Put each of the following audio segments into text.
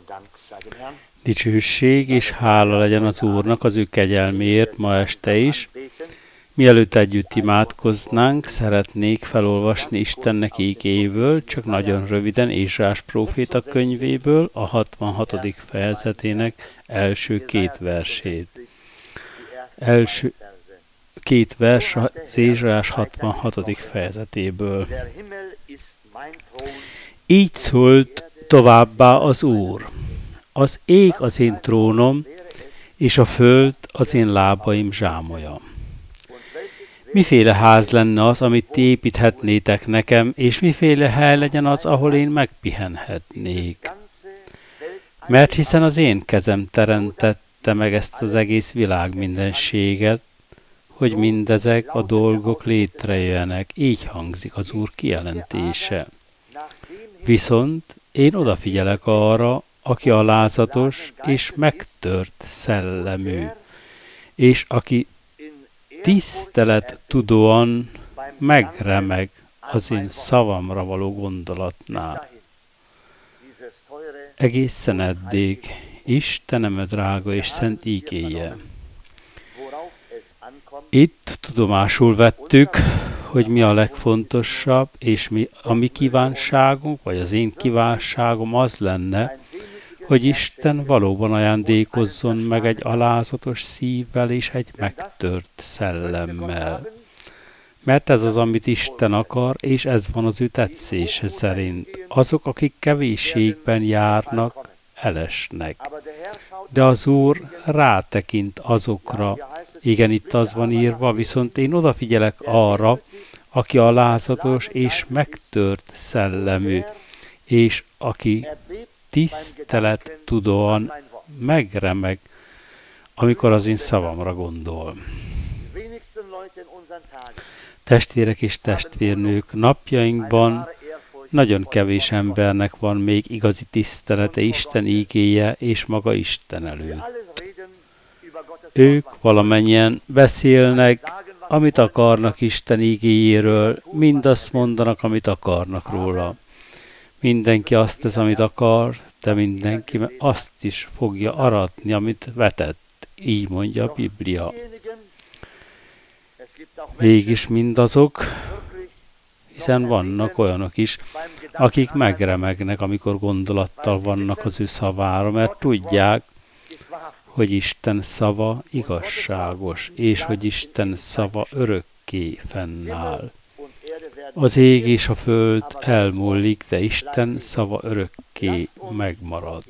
Dicsőség és hála legyen az Úrnak az ő kegyelméért ma este is. Mielőtt együtt imádkoznánk, szeretnék felolvasni Istennek ígéből, csak nagyon röviden Ézsaiás próféta könyvéből, a 66. fejezetének első két versét. Első két vers az Ézsaiás 66. fejezetéből. Így szólt továbbá az Úr: az ég az én trónom, és a föld az én lábaim zsámolya. Miféle ház lenne az, amit ti építhetnétek nekem, és miféle hely legyen az, ahol én megpihenhetnék? Mert hiszen az én kezem teremtette meg ezt az egész világ mindenséget, hogy mindezek a dolgok létrejöjjenek. Így hangzik az Úr kijelentése. Viszont én odafigyelek arra, aki alázatos és megtört szellemű, és aki tisztelettudóan megremeg az én szavamra való gondolatnál. Egészen eddig Istenem drága és szent ígéje. Itt tudomásul vettük, hogy mi a legfontosabb, és a mi kívánságunk, vagy az én kívánságom az lenne, hogy Isten valóban ajándékozzon meg egy alázatos szívvel és egy megtört szellemmel. Mert ez az, amit Isten akar, és ez van az ő tetszése szerint. Azok, akik kevésségben járnak, elesnek. De az Úr rátekint azokra. Igen, itt az van írva, viszont én odafigyelek arra, aki alázatos és megtört szellemű, és aki tisztelettudóan megremeg, amikor az én szavamra gondol. Testvérek és testvérnők, napjainkban nagyon kevés embernek van még igazi tisztelete Isten ígéje és maga Isten előtt. Ők valamennyien beszélnek, amit akarnak Isten ígéjéről, mindazt mondanak, amit akarnak róla. Mindenki azt tesz, amit akar, de mindenki azt is fogja aratni, amit vetett. Így mondja a Biblia. Mégis mindazok, hiszen vannak olyanok is, akik megremegnek, amikor gondolattal vannak az ő szavára, mert tudják, hogy Isten szava igazságos, és hogy Isten szava örökké fennáll. Az ég és a föld elmúlik, de Isten szava örökké megmarad.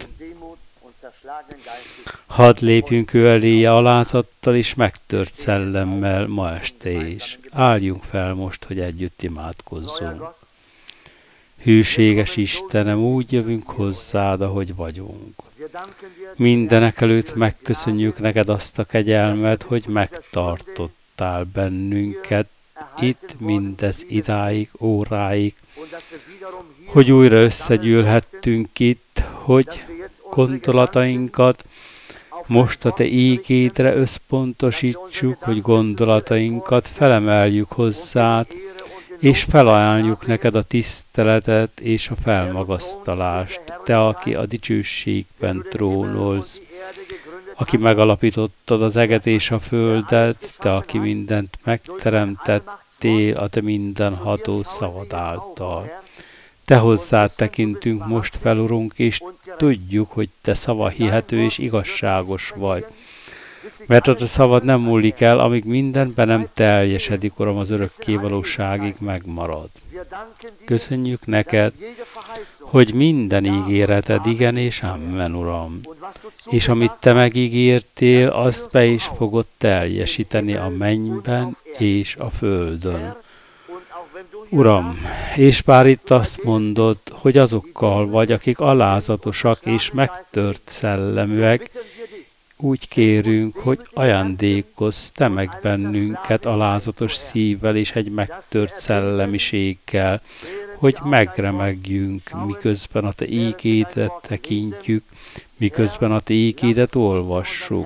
Hadd lépjünk ő eléje alázattal és megtört szellemmel ma este is. Álljunk fel most, hogy együtt imádkozzunk. Hűséges Istenem, úgy jövünk hozzád, ahogy vagyunk. Mindenek előtt megköszönjük neked azt a kegyelmet, hogy megtartottál bennünket, itt mindez idáig, óráig, hogy újra összegyűlhettünk itt, hogy gondolatainkat most a te ígédre összpontosítsuk, hogy gondolatainkat felemeljük hozzád, és felajánljuk neked a tiszteletet és a felmagasztalást, te, aki a dicsőségben trónolsz, aki megalapítottad az eget és a földet, te, aki mindent megteremtettél a te mindenható szavad által. Te hozzád tekintünk most fel, Urunk, és tudjuk, hogy te szava hihető és igazságos vagy. Mert a te szavad nem múlik el, amíg mindenben nem teljesedik, Uram, az örökké valóságig megmarad. Köszönjük neked, hogy minden ígéreted igen és amen, Uram. És amit te megígértél, azt be is fogod teljesíteni a mennyben és a földön. Uram, és bár itt azt mondod, hogy azokkal vagy, akik alázatosak és megtört szelleműek, úgy kérünk, hogy ajándékozz te meg bennünket alázatos szívvel és egy megtört szellemiséggel, hogy megremegjünk, miközben a te ígédet tekintjük, miközben a te ígédet olvassuk.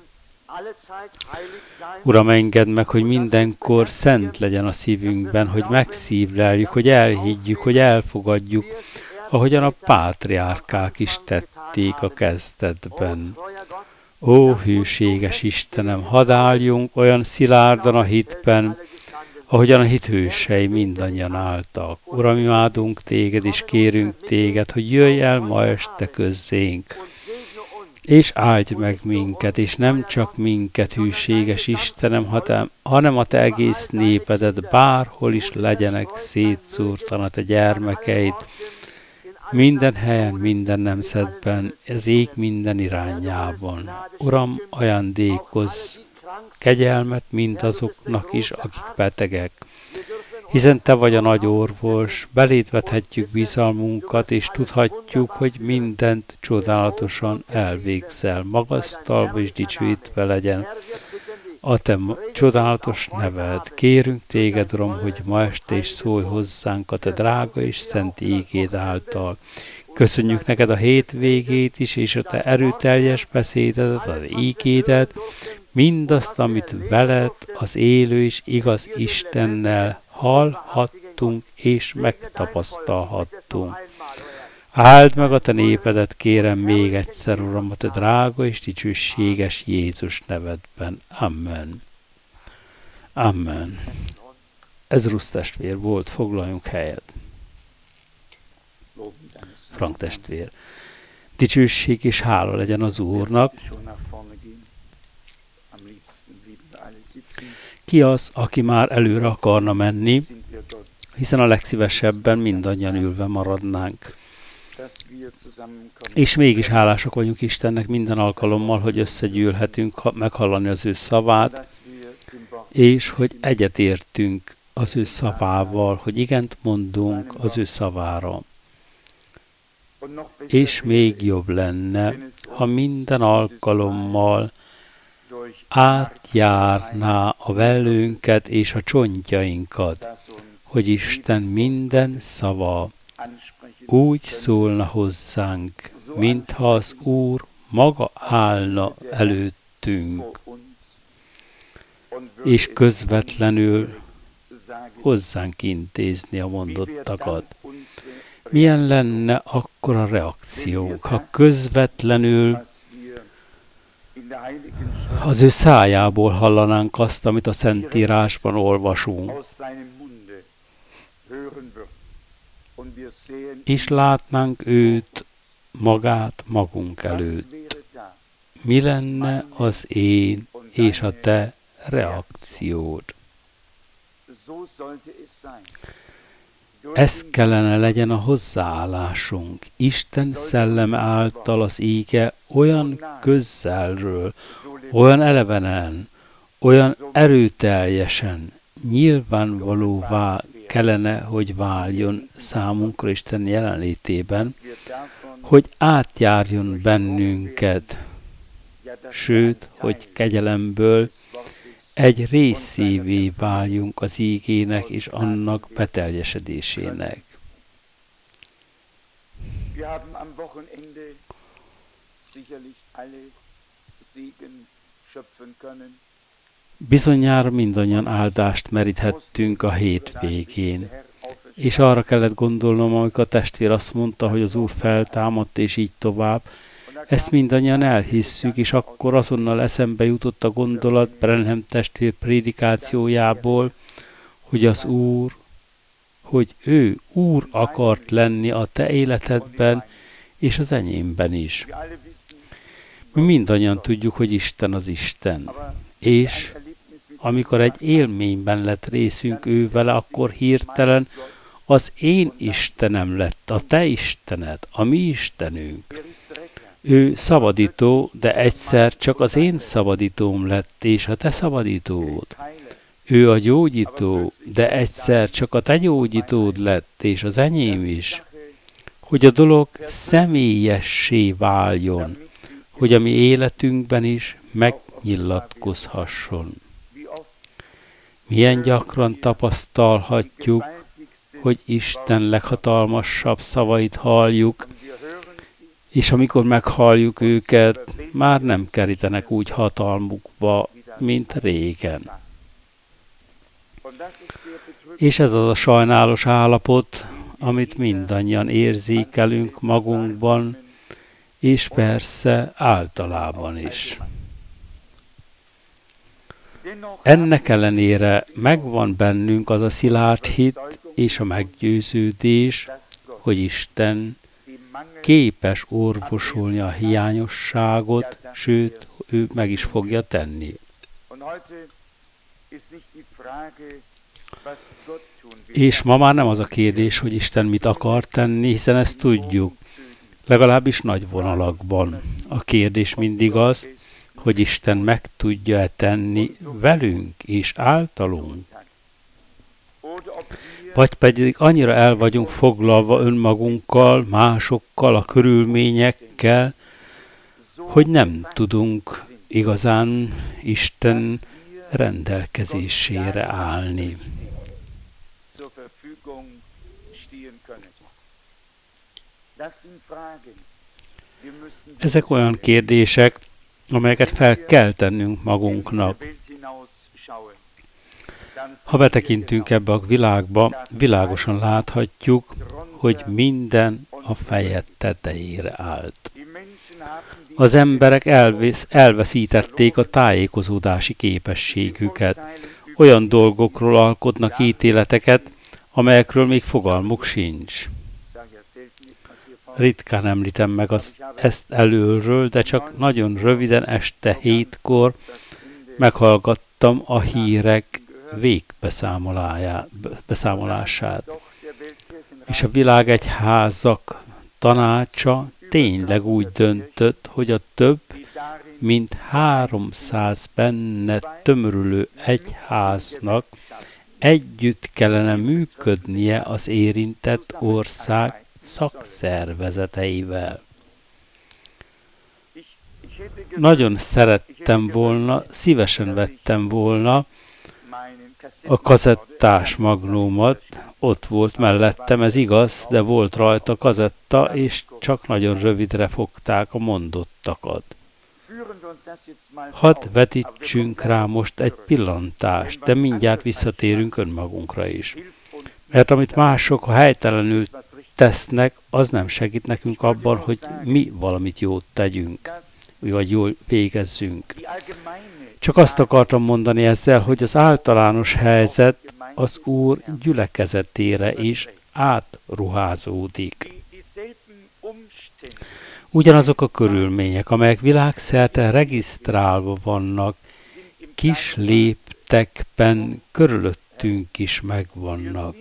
Uram, engedd meg, hogy mindenkor szent legyen a szívünkben, hogy megszívleljük, hogy elhiggyük, hogy elfogadjuk, ahogyan a pátriárkák is tették a kezdetben. Ó, hűséges Istenem, hadd álljunk olyan szilárdan a hitben, ahogyan a hit hősei mindannyian álltak. Uram, imádunk téged, és kérünk téged, hogy jöjj el ma este közzénk, és áldj meg minket, és nem csak minket, hűséges Istenem, hanem a te egész népedet, bárhol is legyenek szétszórtan a te gyermekeid, minden helyen, minden nemzetben, az ég minden irányában. Uram, ajándékozz kegyelmet mindazoknak is, akik betegek. Hiszen te vagy a nagy orvos, beléd vethetjük bizalmunkat, és tudhatjuk, hogy mindent csodálatosan elvégzel. Magasztalva és dicsőítve legyen a te csodálatos neved. Kérünk téged, Uram, hogy ma este is szólj hozzánk a te drága és szent ígéd által. Köszönjük neked a hétvégét is, és a te erőteljes beszédedet, az ígédet, mindazt, amit veled, az élő és igaz Istennel hallhattunk és megtapasztalhattunk. Áld meg a te népedet, kérem még egyszer, Uram, a te drága és dicsőséges Jézus nevedben. Amen. Amen. Ez Rusz testvér volt, foglaljunk helyet. Frank testvér. Dicsőség és hála legyen az Úrnak. Ki az, aki már előre akarna menni, hiszen a legszívesebben mindannyian ülve maradnánk. És mégis hálásak vagyunk Istennek minden alkalommal, hogy összegyűlhetünk meghallani az ő szavát, és hogy egyetértünk az ő szavával, hogy igent mondunk az ő szavára. És még jobb lenne, ha minden alkalommal átjárná a vellőnket és a csontjainkat, hogy Isten minden szava úgy szólna hozzánk, mintha az Úr maga állna előttünk, és közvetlenül hozzánk intézni a mondottakat. Milyen lenne akkor a reakciónk, ha közvetlenül az ő szájából hallanánk azt, amit a Szentírásban olvasunk, és látnánk őt, magát magunk előtt. Mi lenne az én és a te reakciód? Ez kellene legyen a hozzáállásunk. Isten szelleme által az íge olyan közelről, olyan elevenen, olyan erőteljesen, nyilvánvalóvá kellene, hogy váljon számunkra Isten jelenlétében, hogy átjárjon bennünket, sőt, hogy kegyelemből egy részévé váljunk az ígének és annak beteljesedésének. Bizonyára mindannyian áldást meríthettünk a hétvégén, és arra kellett gondolnom, amikor a testvér azt mondta, hogy az Úr feltámadt, és így tovább. Ezt mindannyian elhisszük, és akkor azonnal eszembe jutott a gondolat Branham testvér prédikációjából, hogy az Úr, hogy ő Úr akart lenni a te életedben, és az enyémben is. Mi mindannyian tudjuk, hogy Isten az Isten, és amikor egy élményben lett részünk ő vele, akkor hirtelen az én Istenem lett, a te Istened, a mi Istenünk. Ő szabadító, de egyszer csak az én szabadítóm lett, és a te szabadítód. Ő a gyógyító, de egyszer csak a te gyógyítód lett, és az enyém is. Hogy a dolog személyessé váljon, hogy a mi életünkben is megnyilatkozhasson. Milyen gyakran tapasztalhatjuk, hogy Isten leghatalmasabb szavait halljuk, és amikor meghalljuk őket, már nem kerítenek úgy hatalmukba, mint régen. És ez az a sajnálos állapot, amit mindannyian érzékelünk magunkban, és persze általában is. Ennek ellenére megvan bennünk az a szilárd hit és a meggyőződés, hogy Isten képes orvosolni a hiányosságot, sőt, ő meg is fogja tenni. És ma már nem az a kérdés, hogy Isten mit akar tenni, hiszen ezt tudjuk, legalábbis nagy vonalakban. A kérdés mindig az, hogy Isten meg tudja-e tenni velünk és általunk. Vagy pedig annyira el vagyunk foglalva önmagunkkal, másokkal, a körülményekkel, hogy nem tudunk igazán Isten rendelkezésére állni. Ezek olyan kérdések, amelyeket fel kell tennünk magunknak. Ha betekintünk ebbe a világba, világosan láthatjuk, hogy minden a feje tetejére állt. Az emberek elveszítették a tájékozódási képességüket. Olyan dolgokról alkotnak ítéleteket, amelyekről még fogalmuk sincs. Ritkán említem meg ezt előről, de csak nagyon röviden este 7-kor meghallgattam a hírek végbeszámolását. És a világegyházak tanácsa tényleg úgy döntött, hogy a több mint 300 benne tömörülő egyháznak együtt kellene működnie az érintett ország szakszervezeteivel. Nagyon szerettem volna, szívesen vettem volna a kazettás magnómat, ott volt mellettem, ez igaz, de volt rajta kazetta, és csak nagyon rövidre fogták a mondottakat. Hadd vetítsünk rá most egy pillantást, de mindjárt visszatérünk önmagunkra is. Mert amit mások, ha helytelenül tesznek, az nem segít nekünk abban, hogy mi valamit jót tegyünk, vagy jól végezzünk. Csak azt akartam mondani ezzel, hogy az általános helyzet az Úr gyülekezetére is átruházódik. Ugyanazok a körülmények, amelyek világszerte regisztrálva vannak, kis léptekben körülöttünk is megvannak.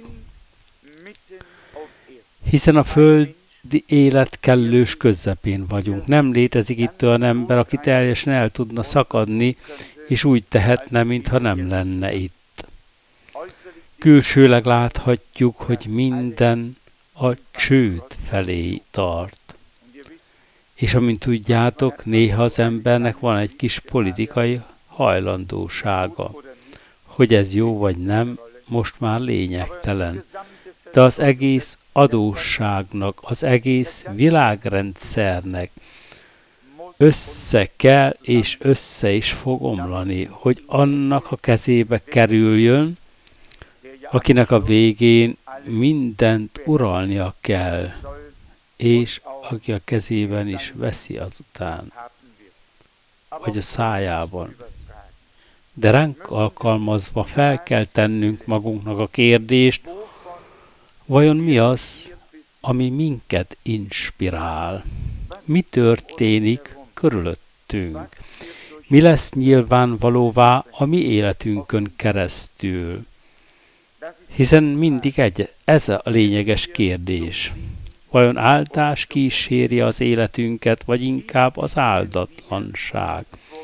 Hiszen a földi élet kellős közepén vagyunk. Nem létezik itt olyan ember, aki teljesen el tudna szakadni, és úgy tehetne, mintha nem lenne itt. Külsőleg láthatjuk, hogy minden a csőd felé tart. És amint tudjátok, néha az embernek van egy kis politikai hajlandósága. Hogy ez jó vagy nem, most már lényegtelen. De az egész adósságnak, az egész világrendszernek össze kell és össze is fog omlani, hogy annak a kezébe kerüljön, akinek a végén mindent uralnia kell, és aki a kezében is veszi azután, vagy a szájában. De ránk alkalmazva fel kell tennünk magunknak a kérdést, vajon mi az, ami minket inspirál? Mi történik körülöttünk? Mi lesz nyilvánvalóvá a mi életünkön keresztül? Hiszen mindig ez a lényeges kérdés. Vajon áldás kíséri az életünket, vagy inkább az áldatlanság?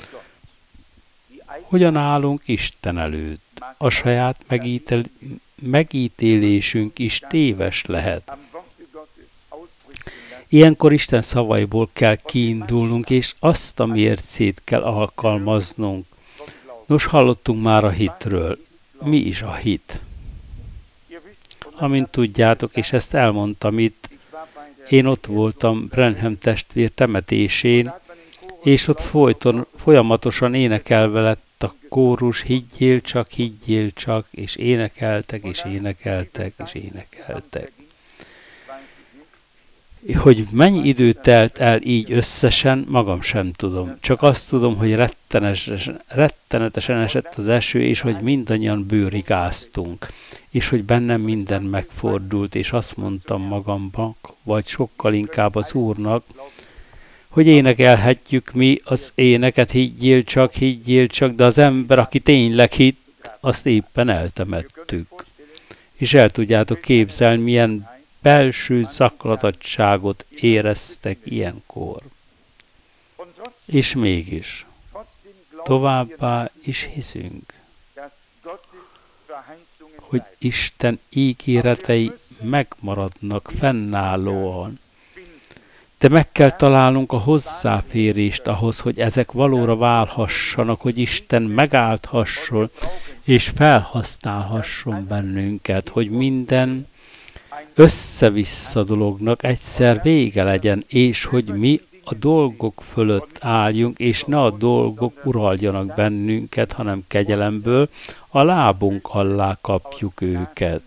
Hogyan állunk Isten előtt? A saját megítélésünk is téves lehet. Ilyenkor Isten szavaiból kell kiindulnunk, és azt a mércét kell alkalmaznunk. Nos, hallottunk már a hitről. Mi is a hit? Amint tudjátok, és ezt elmondtam itt, én ott voltam Branham testvér temetésén, és ott folyamatosan énekelve lett a kórus, higgyél csak, és énekeltek, és énekeltek, és énekeltek. Hogy mennyi idő telt el így összesen, magam sem tudom. Csak azt tudom, hogy rettenetesen esett az eső, és hogy mindannyian bőrigáztunk. És hogy bennem minden megfordult, és azt mondtam magamnak, vagy sokkal inkább az Úrnak, hogy énekelhetjük mi az éneket, higgyél csak, de az ember, aki tényleg hitt, azt éppen eltemettük. És el tudjátok képzelni, milyen belső zaklatottságot éreztek ilyenkor. És mégis, továbbá is hiszünk, hogy Isten ígéretei megmaradnak fennállóan. De meg kell találnunk a hozzáférést ahhoz, hogy ezek valóra válhassanak, hogy Isten megáldhasson és felhasználhasson bennünket, hogy minden össze-vissza dolognak egyszer vége legyen, és hogy mi a dolgok fölött álljunk, és ne a dolgok uraljanak bennünket, hanem kegyelemből a lábunk alá kapjuk őket.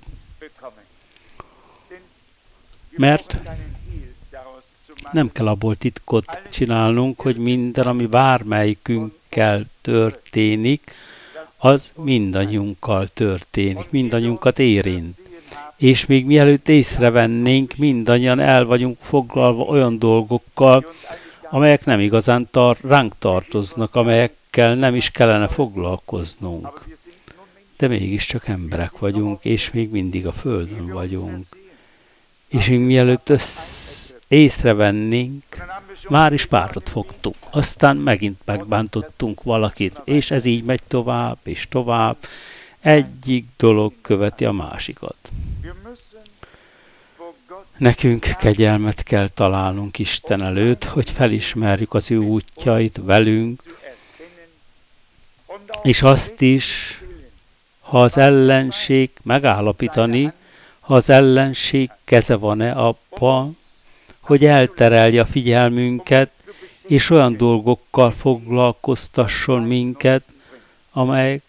Mert nem kell abból titkot csinálnunk, hogy minden, ami bármelyikünkkel történik, az mindannyiunkkal történik, mindannyiunkat érint. És még mielőtt észrevennénk, mindannyian el vagyunk foglalva olyan dolgokkal, amelyek nem igazán ránk tartoznak, amelyekkel nem is kellene foglalkoznunk. De mégiscsak emberek vagyunk, és még mindig a Földön vagyunk. És még mielőtt észrevennénk, már is párat fogtunk. Aztán megint megbántottunk valakit, és ez így megy tovább és tovább. Egyik dolog követi a másikat. Nekünk kegyelmet kell találnunk Isten előtt, hogy felismerjük az ő útjait velünk, és azt is, ha az ellenség megállapítani, ha az ellenség keze van-e abban, hogy elterelje a figyelmünket, és olyan dolgokkal foglalkoztasson minket, amelyek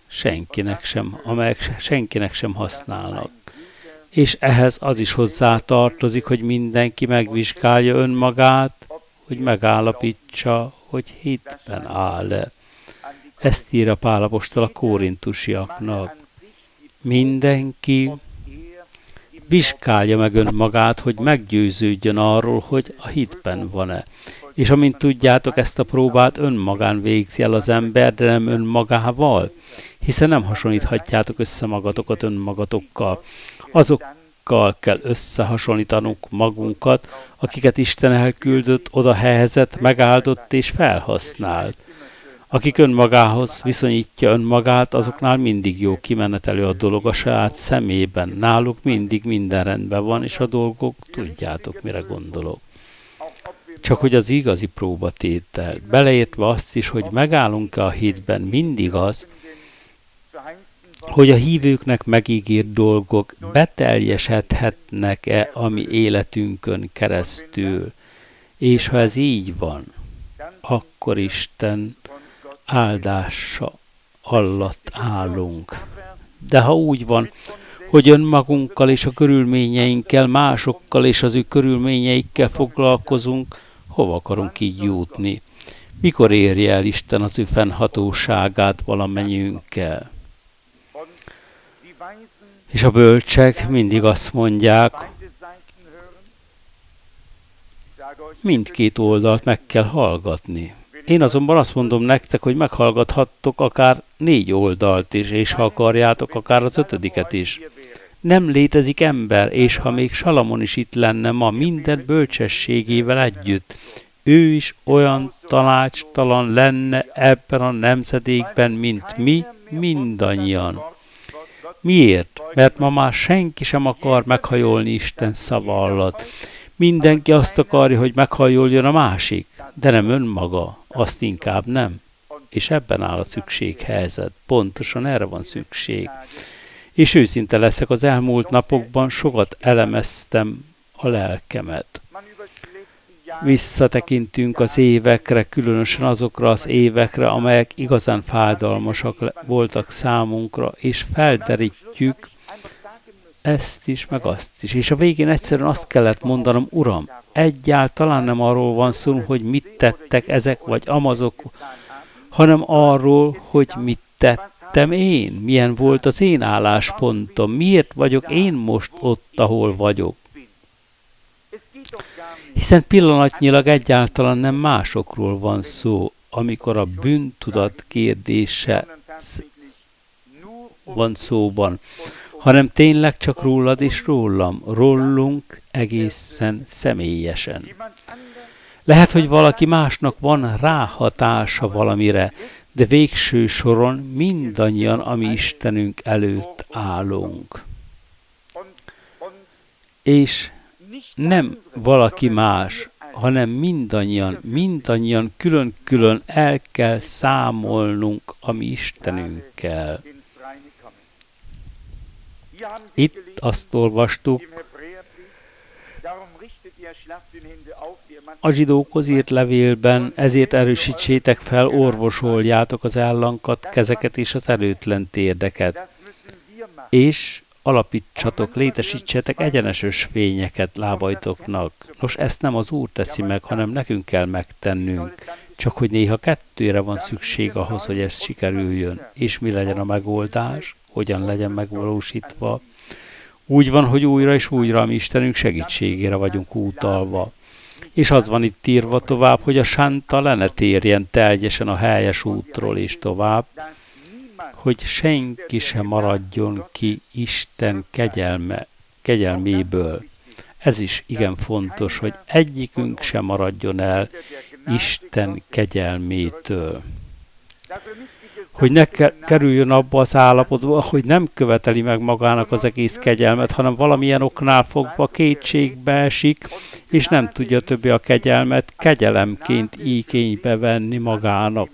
senkinek sem használnak. És ehhez az is hozzátartozik, hogy mindenki megvizsgálja önmagát, hogy megállapítsa, hogy hitben áll-e. Ezt írja Pál apostol a korintusiaknak. Mindenki vizsgálja meg önmagát, hogy meggyőződjön arról, hogy a hitben van-e. És amint tudjátok, ezt a próbát önmagán végzi el az ember, de nem önmagával, hiszen nem hasonlíthatjátok össze magatokat önmagatokkal. Azokkal kell összehasonlítanunk magunkat, akiket Isten elküldött, oda helyezett, megáldott és felhasznált. Akik önmagához viszonyítja önmagát, azoknál mindig jó kimenetelő a dolog a saját szemében. Náluk mindig minden rendben van, és a dolgok, tudjátok, mire gondolok. Csak hogy az igazi próbatétel, beleértve azt is, hogy megállunk-e a hitben, mindig az, hogy a hívőknek megígért dolgok beteljesedhetnek-e a mi életünkön keresztül. És ha ez így van, akkor Isten áldása alatt állunk. De ha úgy van, hogy önmagunkkal és a körülményeinkkel, másokkal és az ő körülményeikkel foglalkozunk, hova akarunk így jutni? Mikor érje el Isten az ő fennhatóságát valamennyiünkkel? És a bölcsek mindig azt mondják, mindkét oldalt meg kell hallgatni. Én azonban azt mondom nektek, hogy meghallgathattok akár 4 oldalt is, és ha akarjátok, akár az 5. is. Nem létezik ember, és ha még Salamon is itt lenne ma minden bölcsességével együtt, ő is olyan tanácstalan lenne ebben a nemzedékben, mint mi mindannyian. Miért? Mert ma már senki sem akar meghajolni Isten szava alatt. Mindenki azt akarja, hogy meghajoljon a másik, de nem önmaga, azt inkább nem. És ebben áll a szükséghelyzet. Pontosan erre van szükség. És őszinte leszek, az elmúlt napokban sokat elemeztem a lelkemet. Visszatekintünk az évekre, különösen azokra az évekre, amelyek igazán fájdalmasak voltak számunkra, és felderítjük, ezt is, meg azt is. És a végén egyszerűen azt kellett mondanom, Uram, egyáltalán nem arról van szó, hogy mit tettek ezek vagy amazok, hanem arról, hogy mit tettem én, milyen volt az én álláspontom, miért vagyok én most ott, ahol vagyok. Hiszen pillanatnyilag egyáltalán nem másokról van szó, amikor a bűntudat kérdése van szóban, hanem tényleg csak rólad és rólam, rólunk egészen személyesen. Lehet, hogy valaki másnak van ráhatása valamire, de végső soron mindannyian, ami Istenünk előtt állunk. És nem valaki más, hanem mindannyian külön-külön el kell számolnunk a mi Istenünkkel. Itt azt olvastuk, a zsidókhoz írt levélben, ezért erősítsétek fel, orvosoljátok az ellankadt kezeket és az erőtlen térdeket, és alapítsatok, létesítsetek egyenes ösvényeket lábaitoknak. Nos, ezt nem az Úr teszi meg, hanem nekünk kell megtennünk. Csak hogy néha kettőre van szükség ahhoz, hogy ez sikerüljön. És mi legyen a megoldás? Hogyan legyen megvalósítva? Úgy van, hogy újra és újra a mi Istenünk segítségére vagyunk utalva. És az van itt írva tovább, hogy a sánta le ne térjen teljesen a helyes útról és tovább, hogy senki sem maradjon ki Isten kegyelméből. Ez is igen fontos, hogy egyikünk sem maradjon el Isten kegyelmétől. Hogy ne kerüljön abba az állapotba, hogy nem követeli meg magának az egész kegyelmet, hanem valamilyen oknál fogva kétségbe esik, és nem tudja többé a kegyelmet kegyelemként igénybe venni magának.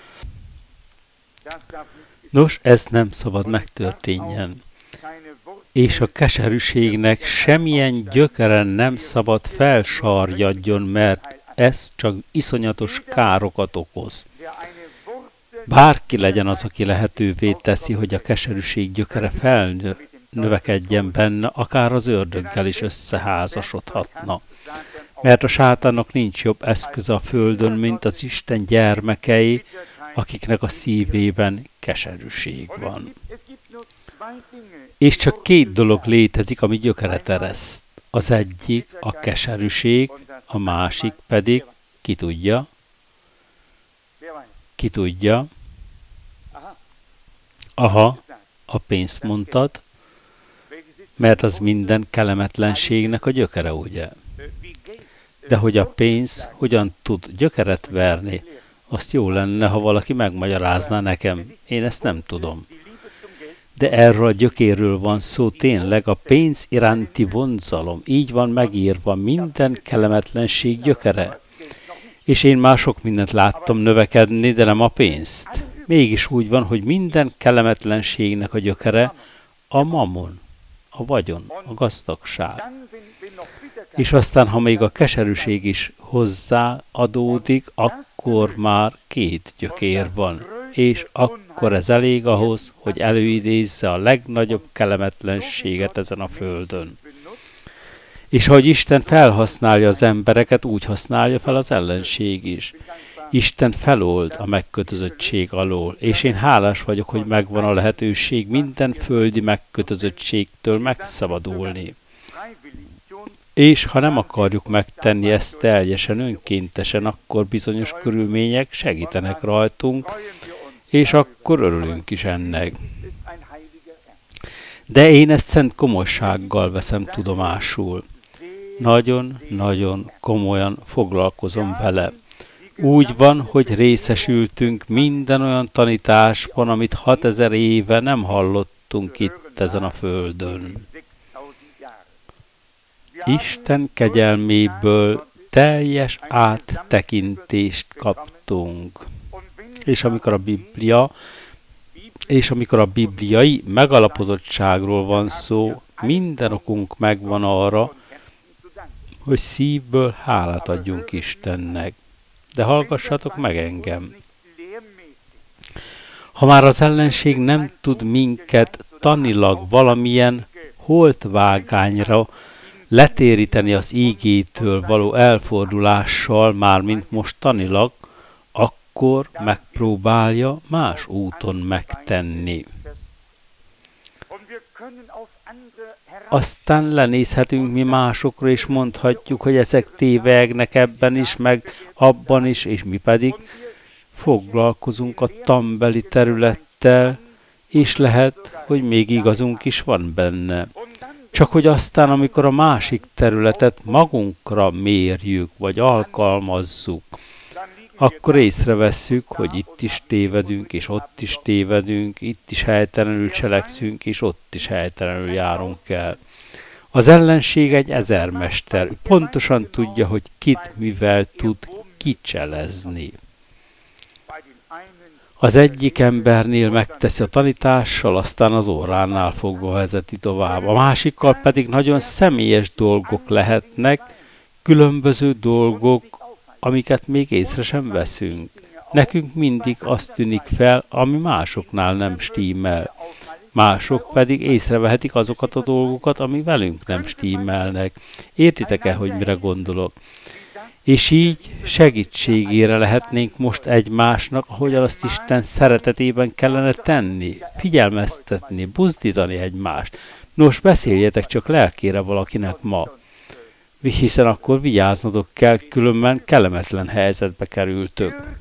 Nos, ez nem szabad megtörténjen. És a keserűségnek semmilyen gyökeren nem szabad felsarjadjon, mert ez csak iszonyatos károkat okoz. Bárki legyen az, aki lehetővé teszi, hogy a keserűség gyökere felnövekedjen benne, akár az ördöggel is összeházasodhatna. Mert a sátánnak nincs jobb eszköz a földön, mint az Isten gyermekei, akiknek a szívében keserűség van. És csak két dolog létezik, ami gyökeret ereszt. Az egyik a keserűség, a másik pedig, ki tudja? Ki tudja? Aha, a pénzt mondtad, mert az minden kellemetlenségnek a gyökere, ugye? De hogy a pénz hogyan tud gyökeret verni, azt jó lenne, ha valaki megmagyarázná nekem. Én ezt nem tudom. De erről a gyökéről van szó tényleg, a pénz iránti vonzalom. Így van megírva, minden kellemetlenség gyökere. És én már sok mindent láttam növekedni, de nem a pénzt. Mégis úgy van, hogy minden kellemetlenségnek a gyökere a mamon, a vagyon, a gazdagság. És aztán, ha még a keserűség is hozzáadódik, akkor már két gyökér van. És akkor ez elég ahhoz, hogy előidézze a legnagyobb kellemetlenséget ezen a földön. És ahogy Isten felhasználja az embereket, úgy használja fel az ellenség is. Isten felold a megkötözöttség alól, és én hálás vagyok, hogy megvan a lehetőség minden földi megkötözöttségtől megszabadulni. És ha nem akarjuk megtenni ezt teljesen önkéntesen, akkor bizonyos körülmények segítenek rajtunk, és akkor örülünk is ennek. De én ezt szent komolysággal veszem tudomásul. Nagyon-nagyon komolyan foglalkozom vele. Úgy van, hogy részesültünk minden olyan tanításban, amit 6000 éve nem hallottunk itt ezen a földön. Isten kegyelméből teljes áttekintést kaptunk. És amikor a bibliai megalapozottságról van szó, minden okunk megvan arra, hogy szívből hálát adjunk Istennek. De hallgassatok meg engem. Ha már az ellenség nem tud minket tanilag valamilyen holtvágányra letéríteni az ígétől való elfordulással, mármint mostanilag, akkor megpróbálja más úton megtenni. Aztán lenézhetünk mi másokra, és mondhatjuk, hogy ezek tévegnek ebben is, meg abban is, és mi pedig foglalkozunk a tanbeli területtel, és lehet, hogy még igazunk is van benne. Csak hogy aztán, amikor a másik területet magunkra mérjük, vagy alkalmazzuk, akkor észrevesszük, hogy itt is tévedünk, és ott is tévedünk, itt is helytelenül cselekszünk, és ott is helytelenül járunk el. Az ellenség egy ezermester, ő pontosan tudja, hogy kit mivel tud kicselezni. Az egyik embernél megteszi a tanítással, aztán az óránál fogva vezeti tovább. A másikkal pedig nagyon személyes dolgok lehetnek, különböző dolgok, amiket még észre sem veszünk. Nekünk mindig azt tűnik fel, ami másoknál nem stímmel. Mások pedig észrevehetik azokat a dolgokat, ami velünk nem stímmelnek. Értitek-e, hogy mire gondolok? És így segítségére lehetnénk most egymásnak, ahogyan azt Isten szeretetében kellene tenni, figyelmeztetni, buzdítani egymást. Nos, beszéljetek csak lelkére valakinek ma, hiszen akkor vigyáznodok kell, különben kellemetlen helyzetbe kerültök.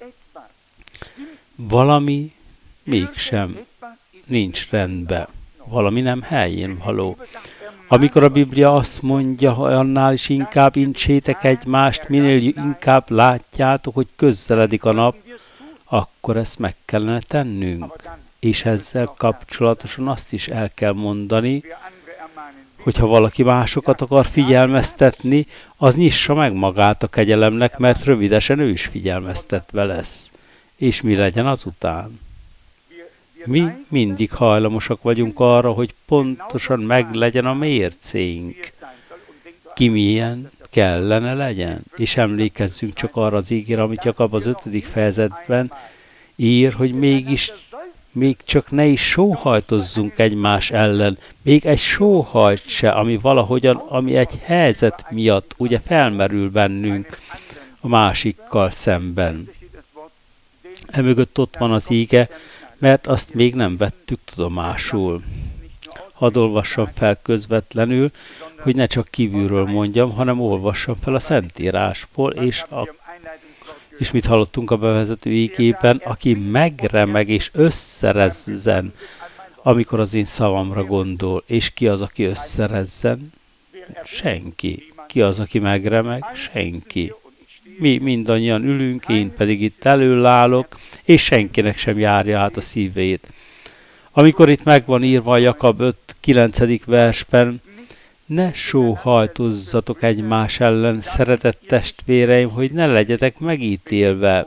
Valami mégsem nincs rendben, valami nem helyén való. Amikor a Biblia azt mondja, hogy annál is inkább incsétek egymást, minél inkább látjátok, hogy közeledik a nap, akkor ezt meg kellene tennünk. És ezzel kapcsolatosan azt is el kell mondani, hogyha valaki másokat akar figyelmeztetni, az nyissa meg magát a kegyelemnek, mert rövidesen ő is figyelmeztetve lesz. És mi legyen azután? Mi mindig hajlamosak vagyunk arra, hogy pontosan meg legyen a mércénk. Ki milyen kellene legyen. És emlékezzünk csak arra az ígére, amit Jakab az 5. fejezetben ír, hogy még csak ne is sóhajtozzunk egymás ellen. Még egy sóhajt se, ami valahogyan, ami egy helyzet miatt ugye felmerül bennünk a másikkal szemben. Emögött ott van az íge, mert azt még nem vettük tudomásul. Hadd olvassam fel közvetlenül, hogy ne csak kívülről mondjam, hanem olvassam fel a Szentírásból, és mit hallottunk a bevezető ígében, aki megremeg és összerezzen, amikor az én szavamra gondol. És ki az, aki összerezzen? Senki. Ki az, aki megremeg? Senki. Mi mindannyian ülünk, én pedig itt elől és senkinek sem járja át a szívét. Amikor itt meg van írva a Jakab 5.9. versben, ne sóhajtozzatok egymás ellen, szeretett testvéreim, hogy ne legyetek megítélve.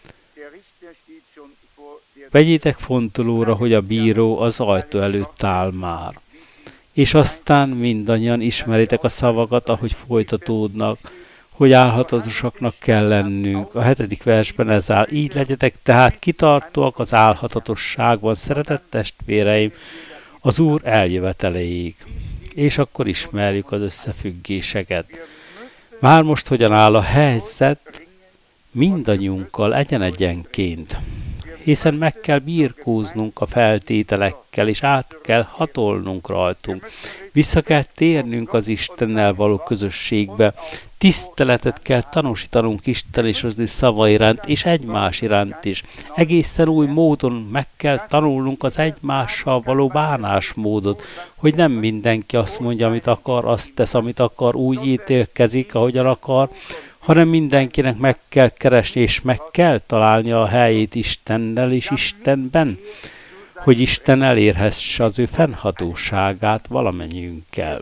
Vegyétek fontolóra, hogy a bíró az ajtó előtt áll már. És aztán mindannyian ismeritek a szavakat, ahogy folytatódnak, hogy álhatatosaknak kell lennünk. A 7. versben ez áll. Így legyetek tehát kitartóak az álhatatosságban, szeretett testvéreim, az Úr eljöveteleig. És akkor ismerjük az összefüggéseket. Már most hogyan áll a helyzet mindannyiunkkal egyen-egyenként. Hiszen meg kell birkóznunk a feltételekkel, és át kell hatolnunk rajtunk. Vissza kell térnünk az Istennel való közösségbe. Tiszteletet kell tanúsítanunk Isten és az ő szava iránt, és egymás iránt is. Egészen új módon meg kell tanulnunk az egymással való bánásmódot, hogy nem mindenki azt mondja, amit akar, azt tesz, amit akar, úgy ítélkezik, ahogyan akar, hanem mindenkinek meg kell keresni, és meg kell találni a helyét Istennel és Istenben, hogy Isten elérhesse az ő fennhatóságát valamennyiünkkel.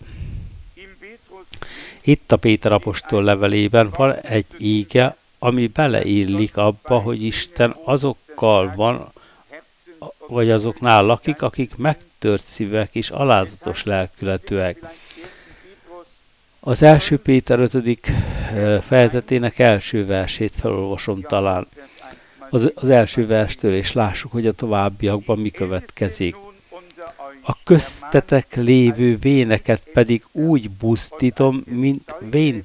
Itt a Péter apostol levelében van egy íge, ami beleillik abba, hogy Isten azokkal van, vagy azoknál lakik, akik megtört szívek és alázatos lelkületűek. Az 1. Péter 5. fejezetének első versét felolvasom talán. Az első verstől, és lássuk, hogy a továbbiakban mi következik. a köztetek lévő véneket pedig úgy buzdítom, mint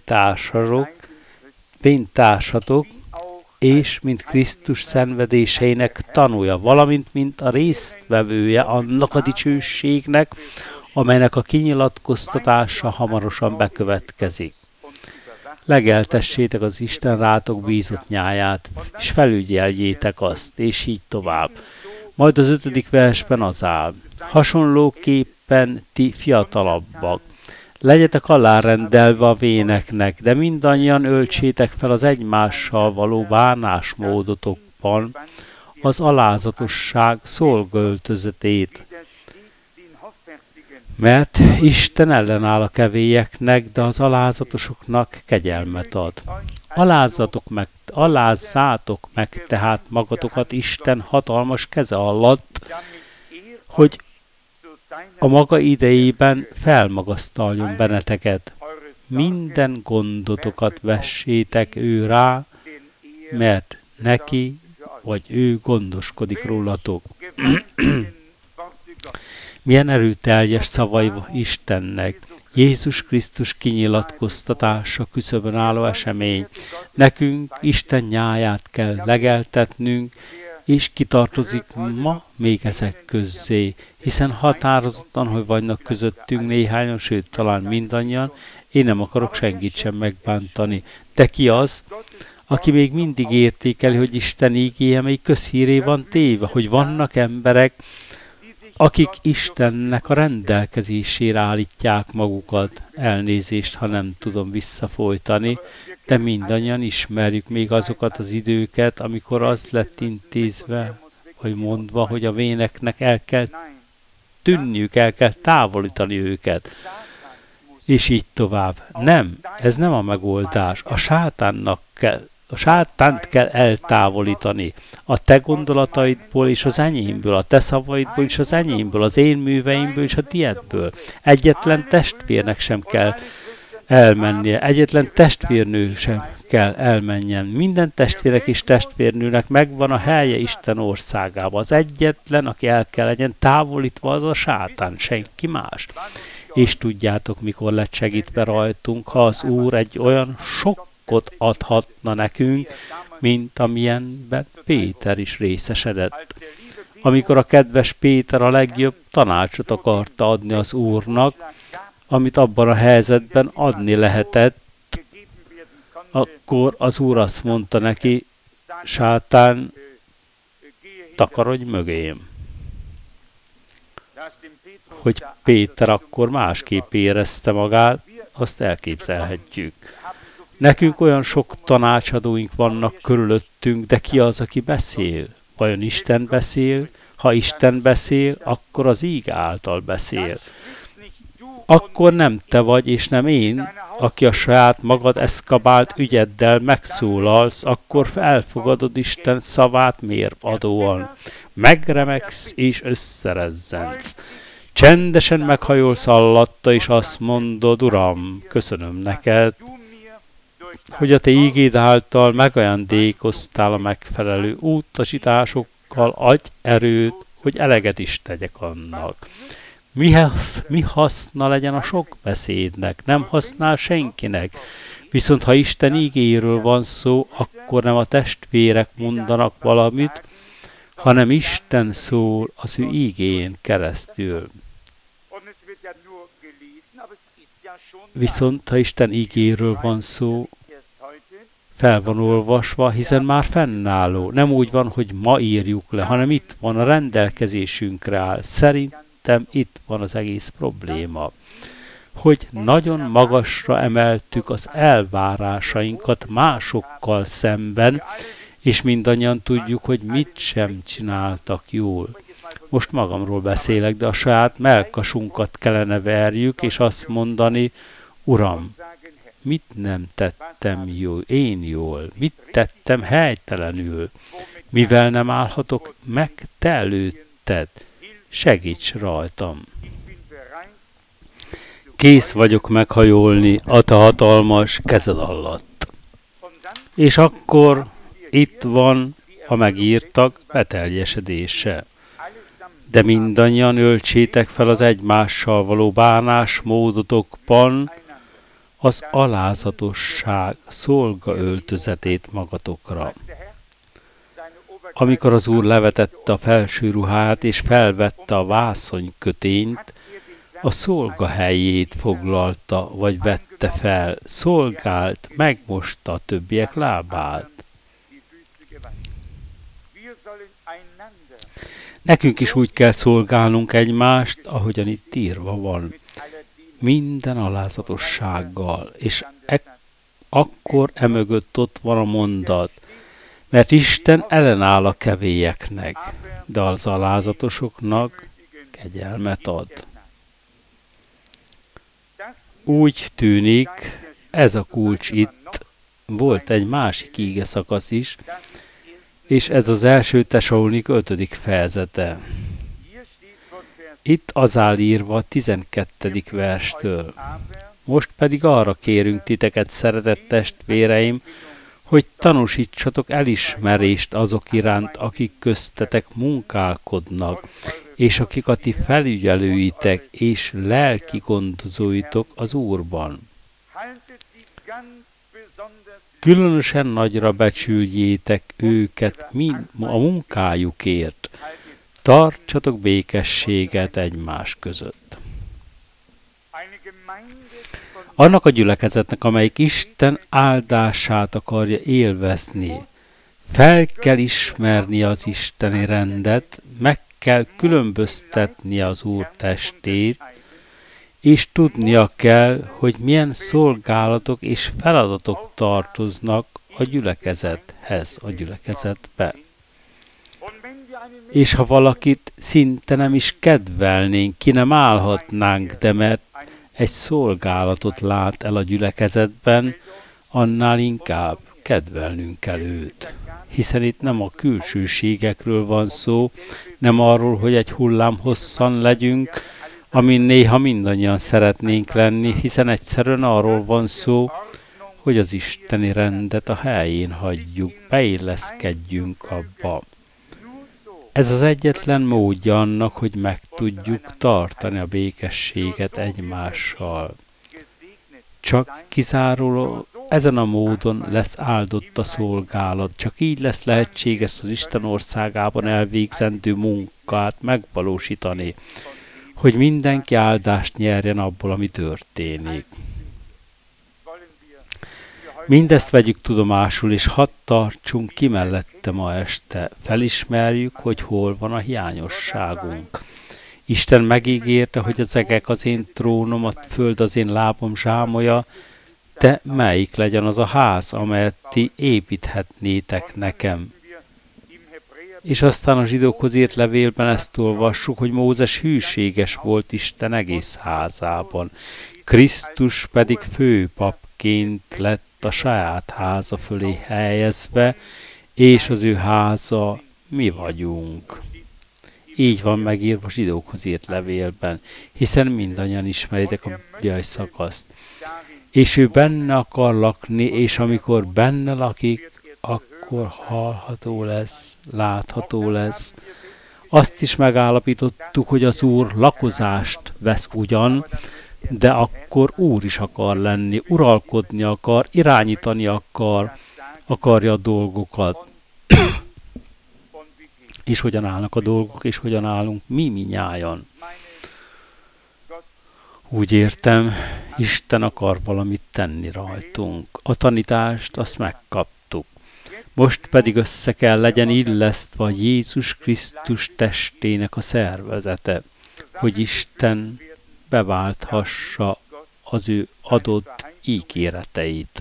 véntársatok, és mint Krisztus szenvedéseinek tanúja, valamint mint a résztvevője annak a dicsőségnek, amelynek a kinyilatkoztatása hamarosan bekövetkezik. Legeltessétek az Isten rátok bízott nyáját, és felügyeljétek azt, és így tovább. Majd az 5. versben az áll. Hasonlóképpen ti fiatalabbak. Legyetek alárendelve a véneknek, de mindannyian öltsétek fel az egymással való bánásmódotokban az alázatosság szolgaöltözetét. Mert Isten ellenáll a kevélyeknek, de az alázatosoknak kegyelmet ad. Alázzátok meg tehát magatokat Isten hatalmas keze alatt, hogy a maga idejében felmagasztaljon benneteket. Minden gondotokat vessétek ő rá, mert neki vagy ő gondoskodik rólatok. Milyen erőteljes szavai Istennek! Jézus Krisztus kinyilatkoztatása küszöbön álló esemény. Nekünk Isten nyáját kell legeltetnünk, és kitartozik ma még ezek közzé, hiszen határozottan, hogy vannak közöttünk néhányan, sőt talán mindannyian, én nem akarok senkit sem megbántani. De ki az, aki még mindig értékeli, hogy Isten ígéje, mely közhíré van téve, hogy vannak emberek, akik Istennek a rendelkezésére állítják magukat. Elnézést, ha nem tudom visszafolytani, de mindannyian ismerjük még azokat az időket, amikor az lett intézve, vagy mondva, hogy a véneknek el kell tűnniük, el kell távolítani őket. És így tovább. Nem, ez nem a megoldás. A sátánt kell eltávolítani. A te gondolataidból és az enyémből, a te szavaidból és az enyémből, az én műveimből és a tiedből. Egyetlen testvérnek sem kell elmennie, egyetlen testvérnő sem kell elmenjen. Minden testvérek és testvérnőnek megvan a helye Isten országában. Az egyetlen, aki el kell legyen távolítva, az a sátán, senki más. És tudjátok, mikor lett segítve rajtunk, ha az Úr egy olyan sokkot adhatna nekünk, mint amilyenben Péter is részesedett. Amikor a kedves Péter a legjobb tanácsot akarta adni az Úrnak, amit abban a helyzetben adni lehetett, akkor az Úr azt mondta neki, sátán, takarodj mögém. Hogy Péter akkor másképp érezte magát, azt elképzelhetjük. Nekünk olyan sok tanácsadóink vannak körülöttünk, de ki az, aki beszél? Vajon Isten beszél? Ha Isten beszél, akkor az íg által beszél. Akkor nem te vagy, és nem én, aki a saját magad eszkabált ügyeddel megszólalsz, akkor elfogadod Isten szavát mérvadóan. Megremegsz és összerezzensz. Csendesen meghajolsz alatta, és azt mondod, Uram, köszönöm neked, hogy a te ígéd által megajándékoztál a megfelelő utasításokkal, adj erőt, hogy eleget is tegyek annak. Mi haszna legyen a sok beszédnek? Nem használ senkinek. Viszont ha Isten ígéjéről van szó, akkor nem a testvérek mondanak valamit, hanem Isten szól az ő ígéjén keresztül. Viszont ha Isten ígéjéről van szó, fel van olvasva, hiszen már fennálló. Nem úgy van, hogy ma írjuk le, hanem itt van, a rendelkezésünkre áll. Szerintem itt van az egész probléma. Hogy nagyon magasra emeltük az elvárásainkat másokkal szemben, és mindannyian tudjuk, hogy mit sem csináltak jól. Most magamról beszélek, de a saját mellkasunkat kellene verjük, és azt mondani, Uram, mit nem tettem jól, mit tettem helytelenül, mivel nem állhatok meg te előtted, segíts rajtam. Kész vagyok meghajolni a te hatalmas kezed alatt. És akkor itt van a megírtak beteljesedése. De mindannyian öltsétek fel az egymással való bánásmódotokban az alázatosság szolgaöltözetét magatokra. Amikor az Úr levetette a felső ruhát és felvette a vászonykötényt, a szolga helyét foglalta, vagy vette fel, szolgált, megmosta a többiek lábát. Nekünk is úgy kell szolgálnunk egymást, ahogyan itt írva van, minden alázatossággal, és akkor emögött ott van a mondat, mert Isten ellenáll a kevélyeknek, de az alázatosoknak kegyelmet ad. Úgy tűnik, ez a kulcs itt, volt egy másik íge szakasz is, és ez az 1 Tesalónika 5. fejezete. Itt az áll írva a 12. verstől. Most pedig arra kérünk titeket, szeretett testvéreim, hogy tanúsítsatok elismerést azok iránt, akik köztetek munkálkodnak, és akik a ti felügyelőitek és lelki gondozóitok az Úrban. Különösen nagyra becsüljétek őket a munkájukért. Tartsatok békességet egymás között. Annak a gyülekezetnek, amelyik Isten áldását akarja élvezni, fel kell ismerni az isteni rendet, meg kell különböztetnie az Úr testét, és tudnia kell, hogy milyen szolgálatok és feladatok tartoznak a gyülekezethez, a gyülekezetbe. És ha valakit szinte nem is kedvelnénk, ki nem állhatnánk, de mert egy szolgálatot lát el a gyülekezetben, annál inkább kedvelnünk kell őt. Hiszen itt nem a külsőségekről van szó, nem arról, hogy egy hullám hosszan legyünk, amin néha mindannyian szeretnénk lenni, hiszen egyszerűen arról van szó, hogy az isteni rendet a helyén hagyjuk, beilleszkedjünk abba. Ez az egyetlen módja annak, hogy meg tudjuk tartani a békességet egymással. Csak kizárólag ezen a módon lesz áldott a szolgálat, csak így lesz lehetséges az Isten országában elvégzendő munkát megvalósítani, hogy mindenki áldást nyerjen abból, ami történik. Mindezt vegyük tudomásul, és hadd tartsunk ki mellette ma este. Felismerjük, hogy hol van a hiányosságunk. Isten megígérte, hogy az egek az én trónom, a föld az én lábam zsámolya, de melyik legyen az a ház, amelyet ti építhetnétek nekem? És aztán a zsidókhoz írt levélben ezt olvassuk, hogy Mózes hűséges volt Isten egész házában. Krisztus pedig főpapként lett a saját háza fölé helyezve, és az ő háza mi vagyunk. Így van megírva a zsidókhoz írt levélben, hiszen mindannyian ismeritek a bibliai szakaszt. És ő benne akar lakni, és amikor benne lakik, akkor hallható lesz, látható lesz. Azt is megállapítottuk, hogy az Úr lakozást vesz ugyan, de akkor Úr is akar lenni, uralkodni akar, irányítani akarja a dolgokat. És hogyan állnak a dolgok, és hogyan állunk mi minnyájan. Úgy értem, Isten akar valamit tenni rajtunk. A tanítást azt megkaptuk. Most pedig össze kell legyen illesztve Jézus Krisztus testének a szervezete, hogy Isten beválthassa az ő adott ígéreteit.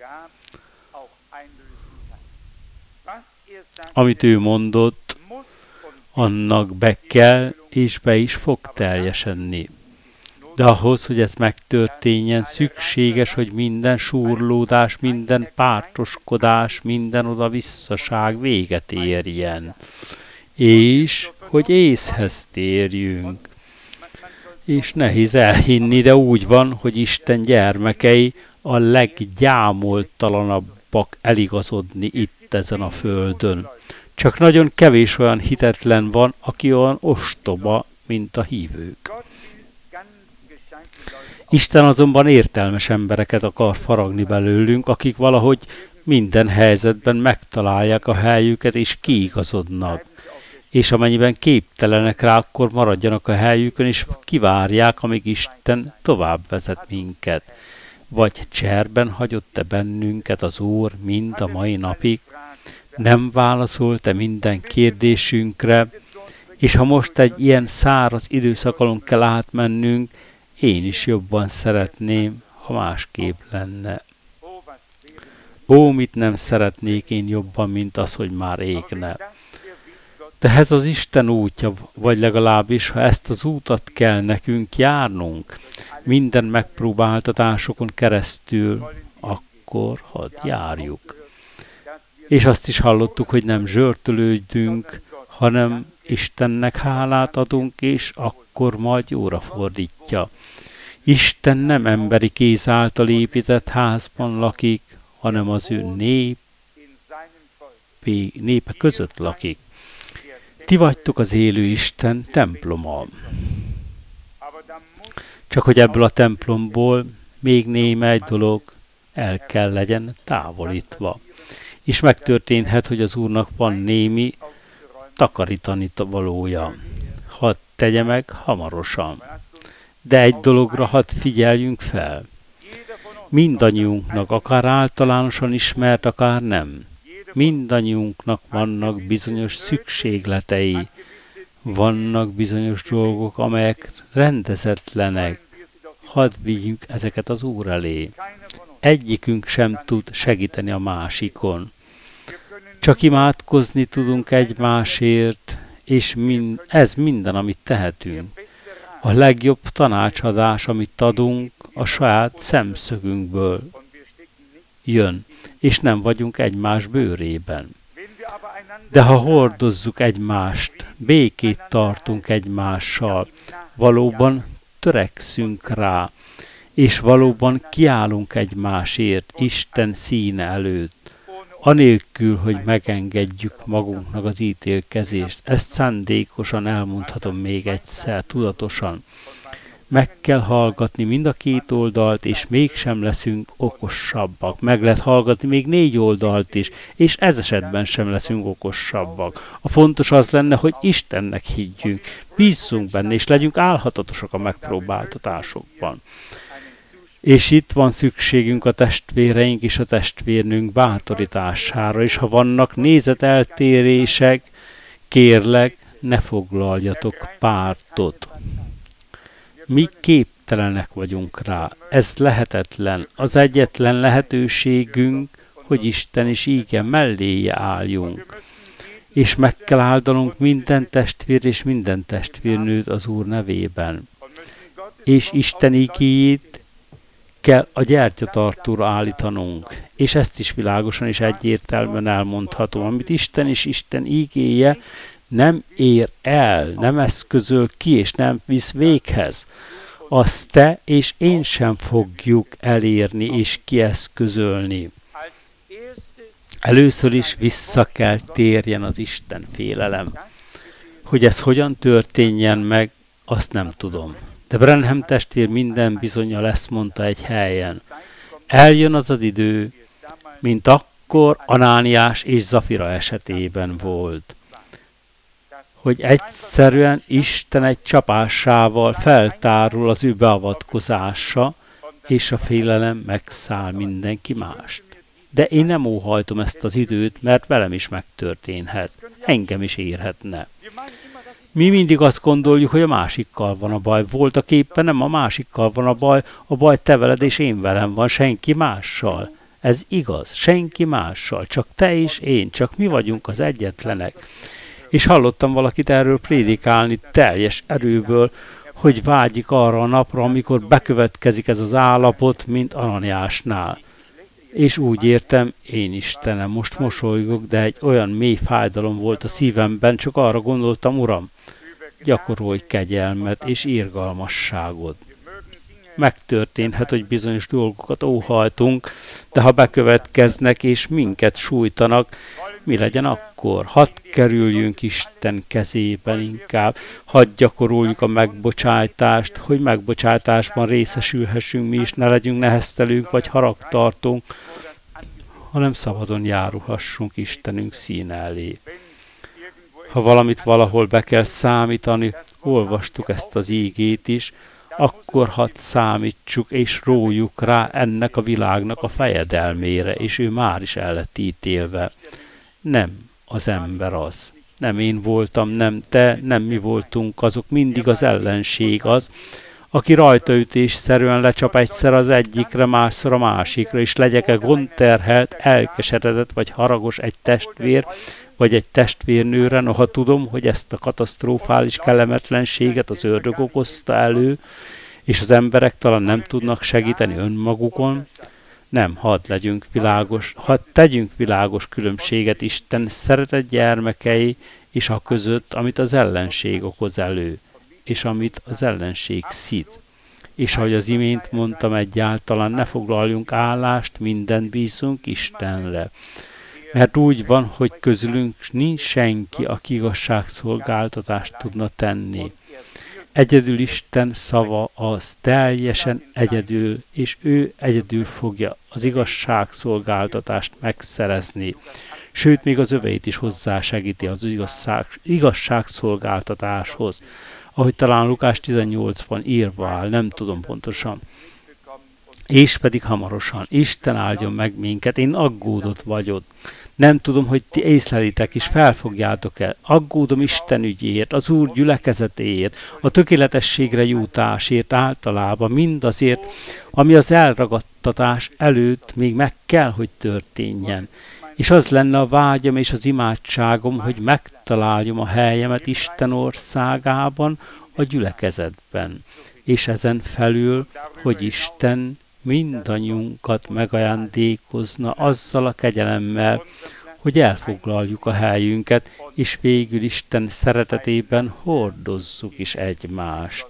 Amit ő mondott, annak be kell és be is fog teljesedni. De ahhoz, hogy ez megtörténjen, szükséges, hogy minden súrlódás, minden pártoskodás, minden oda-visszaság véget érjen. És hogy észhez térjünk. És nehéz elhinni, de úgy van, hogy Isten gyermekei a leggyámoltalanabbak eligazodni itt ezen a földön. Csak nagyon kevés olyan hitetlen van, aki olyan ostoba, mint a hívők. Isten azonban értelmes embereket akar faragni belőlünk, akik valahogy minden helyzetben megtalálják a helyüket és kiigazodnak. És amennyiben képtelenek rá, akkor maradjanak a helyükön, és kivárják, amíg Isten tovább vezet minket. Vagy cserben hagyott-e bennünket az Úr mind a mai napig? Nem válaszolt-e minden kérdésünkre? És ha most egy ilyen száraz időszakalon kell átmennünk, én is jobban szeretném, ha másképp lenne. Ó, mit nem szeretnék én jobban, mint az, hogy már égne. De ez az Isten útja, vagy legalábbis, ha ezt az útat kell nekünk járnunk, minden megpróbáltatásokon keresztül, akkor hadd járjuk. És azt is hallottuk, hogy nem zsörtölődünk, hanem Istennek hálát adunk, és akkor majd jóra fordítja. Isten nem emberi kéz által épített házban lakik, hanem az ő népe között lakik. Ti vagytok az élő Isten temploma. Csak hogy ebből a templomból még némely egy dolog el kell legyen távolítva. És megtörténhet, hogy az Úrnak van némi takarítani valója. Hadd tegye meg hamarosan. De egy dologra hadd figyeljünk fel. Mindannyiunknak, akár általánosan ismert, akár nem. Mindannyiunknak vannak bizonyos szükségletei, vannak bizonyos dolgok, amelyek rendezetlenek. Hadd vigyünk ezeket az Úr elé. Egyikünk sem tud segíteni a másikon. Csak imádkozni tudunk egymásért, és ez minden, amit tehetünk. A legjobb tanácsadás, amit adunk, a saját szemszögünkből jön, és nem vagyunk egymás bőrében. De ha hordozzuk egymást, békét tartunk egymással, valóban törekszünk rá, és valóban kiállunk egymásért Isten színe előtt, anélkül, hogy megengedjük magunknak az ítélkezést. Ezt szándékosan elmondhatom még egyszer, tudatosan. Meg kell hallgatni mind a két oldalt, és mégsem leszünk okosabbak. Meg lehet hallgatni még 4 oldalt is, és ez esetben sem leszünk okosabbak. A fontos az lenne, hogy Istennek higgyünk, bízzunk benne, és legyünk álhatatosak a megpróbáltatásokban. És itt van szükségünk a testvéreink és a testvérnünk bátorítására, és ha vannak nézeteltérések, kérlek, ne foglaljatok pártot. Mi képtelenek vagyunk rá, ez lehetetlen. Az egyetlen lehetőségünk, hogy Isten is íge melléje álljunk. És meg kell áldanunk minden testvér és minden testvérnőt az Úr nevében. És Isten igéjét kell a gyertyatartóra állítanunk. És ezt is világosan és egyértelműen elmondhatom. Amit Isten és Isten igéje nem ér el, nem eszközöl ki, és nem visz véghez, azt te és én sem fogjuk elérni és kieszközölni. Először is vissza kell térjen az Isten félelem. Hogy ez hogyan történjen meg, azt nem tudom. De Branham testvér minden bizonnyal ezt mondta egy helyen. Eljön az az idő, mint akkor Anániás és Zafira esetében volt, hogy egyszerűen Isten egy csapásával feltárul az ő beavatkozása, és a félelem megszáll mindenki mást. De én nem óhajtom ezt az időt, mert velem is megtörténhet. Engem is érhetne. Mi mindig azt gondoljuk, hogy a másikkal van a baj. Voltak éppen nem a másikkal van a baj te veled és én velem van, senki mással. Ez igaz, senki mással, csak te és én, csak mi vagyunk az egyetlenek. És hallottam valakit erről prédikálni teljes erőből, hogy vágyik arra a napra, amikor bekövetkezik ez az állapot, mint Ananiásnál. És úgy értem, én Istenem, most mosolygok, de egy olyan mély fájdalom volt a szívemben, csak arra gondoltam, Uram, gyakorolj kegyelmet és irgalmasságot. Megtörténhet, hogy bizonyos dolgokat óhajtunk, de ha bekövetkeznek és minket sújtanak, mi legyen akkor? akkor hadd kerüljünk Isten kezében inkább, hadd gyakoroljuk a megbocsájtást, hogy megbocsátásban részesülhessünk mi is, ne legyünk neheztelők vagy haragtartónk, hanem szabadon járulhassunk Istenünk színe elé. Ha valamit valahol be kell számítani, olvastuk ezt az ígét is, akkor hadd számítsuk és rójuk rá ennek a világnak a fejedelmére, és ő már is el lett ítélve. Nem az ember az. Nem én voltam, nem te, nem mi voltunk azok, mindig az ellenség az, aki rajtaütésszerűen lecsap egyszer az egyikre, másszor a másikra, és legyek-e gondterhelt, elkeseredett vagy haragos egy testvér, vagy egy testvérnőre, noha tudom, hogy ezt a katasztrofális kellemetlenséget az ördög okozta elő, és az emberek talán nem tudnak segíteni önmagukon. Nem, hadd tegyünk világos különbséget Isten szeretett gyermekei és a között, amit az ellenség okoz elő, és amit az ellenség szít. És ahogy az imént mondtam, egyáltalán ne foglaljunk állást, mindent bízunk Istenre. Mert úgy van, hogy közülünk nincs senki, aki igazságszolgáltatást tudna tenni. Egyedül Isten szava az teljesen egyedül, és ő egyedül fogja az igazságszolgáltatást megszerezni. Sőt, még az öveit is hozzásegíti az igazságszolgáltatáshoz. Ahogy talán Lukás 18-ban írva áll, nem tudom pontosan. És pedig hamarosan, Isten áldjon meg minket, én aggódott vagyok. Nem tudom, hogy ti észlelitek és felfogjátok el. Aggódom Isten ügyéért, az Úr gyülekezetéért, a tökéletességre jutásért általában, mindazért, ami az elragadtatás előtt még meg kell, hogy történjen. És az lenne a vágyam és az imádságom, hogy megtaláljam a helyemet Isten országában, a gyülekezetben. És ezen felül, hogy Isten mindannyiunkat megajándékozna azzal a kegyelemmel, hogy elfoglaljuk a helyünket, és végül Isten szeretetében hordozzuk is egymást.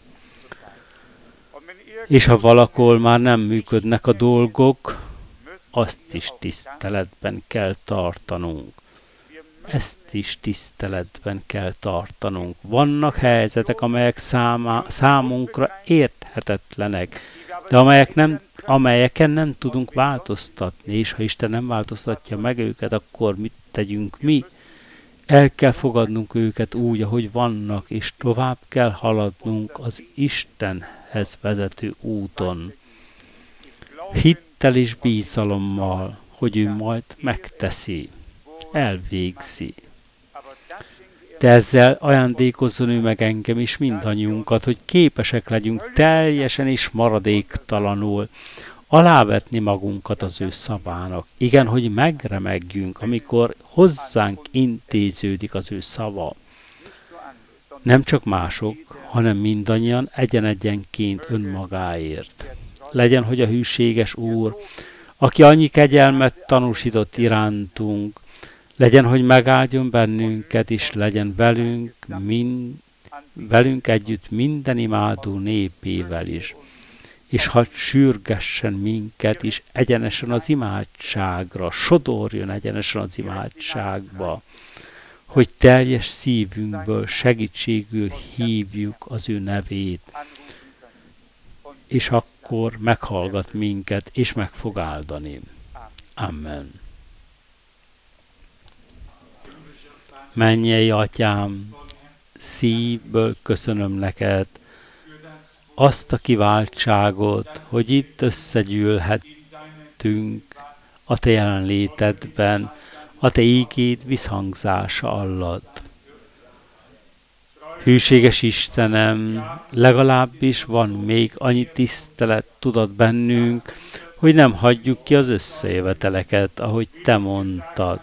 És ha valahol már nem működnek a dolgok, azt is tiszteletben kell tartanunk. Ezt is tiszteletben kell tartanunk. Vannak helyzetek, amelyek számunkra érthetetlenek, de amelyeken nem tudunk változtatni, és ha Isten nem változtatja meg őket, akkor mit tegyünk mi? El kell fogadnunk őket úgy, ahogy vannak, és tovább kell haladnunk az Istenhez vezető úton. Hittel és bízalommal, hogy ő majd megteszi, elvégzi. De ezzel ajándékozzon ő meg engem is mindannyiunkat, hogy képesek legyünk teljesen és maradéktalanul alávetni magunkat az ő szavának. Igen, hogy megremegjünk, amikor hozzánk intéződik az ő szava. Nem csak mások, hanem mindannyian egyen-egyenként önmagáért. Legyen, hogy a hűséges Úr, aki annyi kegyelmet tanúsított irántunk, legyen, hogy megáldjon bennünket, és legyen velünk együtt minden imádó népével is. És hadd sürgessen minket is egyenesen az imádságra, sodorjon egyenesen az imádságba, hogy teljes szívünkből segítségül hívjuk az ő nevét, és akkor meghallgat minket, és meg fog áldani. Amen. Mennyei Atyám, szívből köszönöm neked azt a kiváltságot, hogy itt összegyűlhettünk a te jelenlétedben, a te ígéd visszhangzása alatt. Hűséges Istenem, legalábbis van még annyi tisztelet tudat bennünk, hogy nem hagyjuk ki az összejöveteleket, ahogy te mondtad.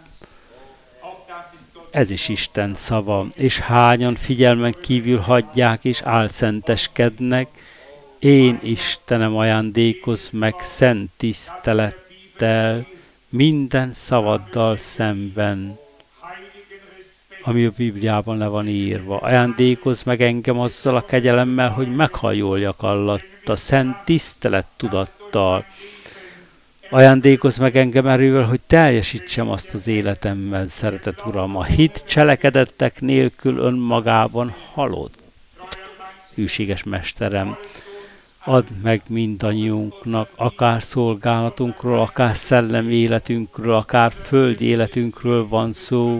Ez is Isten szava, és hányan figyelmen kívül hagyják és álszenteskednek, én Istenem ajándékozz meg szent tisztelettel, minden szavaddal szemben, ami a Bibliában le van írva. Ajándékozz meg engem azzal a kegyelemmel, hogy meghajoljak alatta, szent tisztelet tudattal, Ajándékozz meg engem erővel, hogy teljesítsem azt az életemmel, szeretett Uram. A hit cselekedettek nélkül önmagában halott. Hűséges Mesterem, add meg mindannyiunknak, akár szolgálatunkról, akár szellemi életünkről, akár földi életünkről van szó,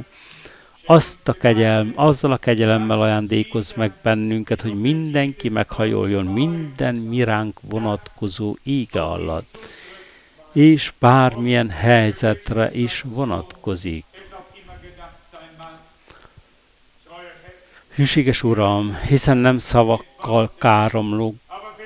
azzal a kegyelemmel ajándékozz meg bennünket, hogy mindenki meghajoljon minden miránk vonatkozó íge alatt, és bármilyen helyzetre is vonatkozik. Hűséges Uram, hiszen nem szavakkal káromlok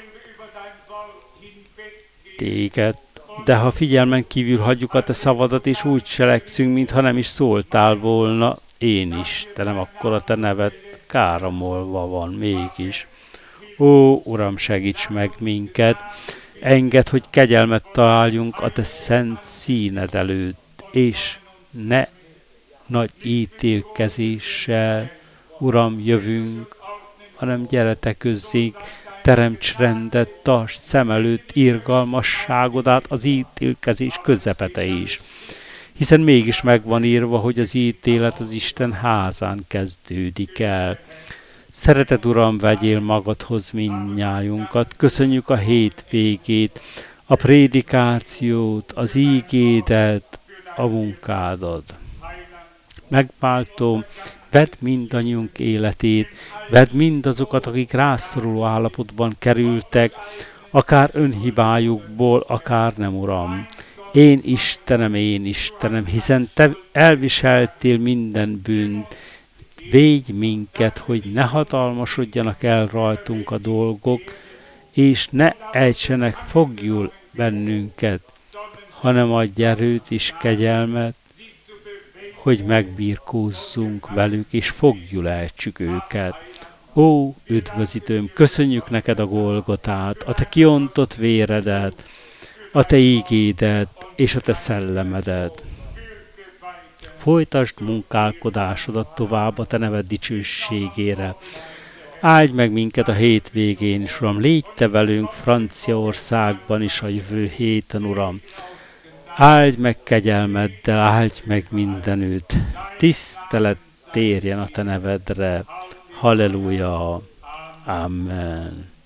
téged, de ha figyelmen kívül hagyjuk a te szavadat, és úgy cselekszünk, mintha nem is szóltál volna, én Istenem, akkor a te neved káromolva van mégis. Ó, Uram, segíts meg minket, engedd, hogy kegyelmet találjunk a te szent színed előtt, és ne nagy ítélkezéssel, Uram, jövünk, hanem gyere te közzénk, teremts rendet, tartsd szem előtt irgalmasságodat az ítélkezés közepete is. Hiszen mégis meg van írva, hogy az ítélet az Isten házán kezdődik el. Szereted Uram, vegyél magadhoz mindnyájunkat, köszönjük a hétvégét, a prédikációt, az ígédet, a munkádat. Megváltom, vedd mindannyiunk életét, vedd mindazokat, akik rászoruló állapotban kerültek, akár önhibájukból, akár nem, Uram. Én Istenem, hiszen te elviseltél minden bűnt, védj minket, hogy ne hatalmasodjanak el rajtunk a dolgok, és ne ejtsenek foglyul bennünket, hanem adj erőt és kegyelmet, hogy megbirkózzunk velük, és foglyul ejtsük őket. Ó, üdvözítőm, köszönjük neked a Golgotát, a te kiontott véredet, a te ígédet és a te szellemedet. Folytasd munkálkodásodat tovább a te neved dicsőségére. Áldj meg minket a hétvégén is, Uram, légy te velünk Franciaországban is a jövő héten, Uram. Áldj meg kegyelmeddel, áldj meg mindenütt. Tisztelet térjen a te nevedre. Halleluja. Amen.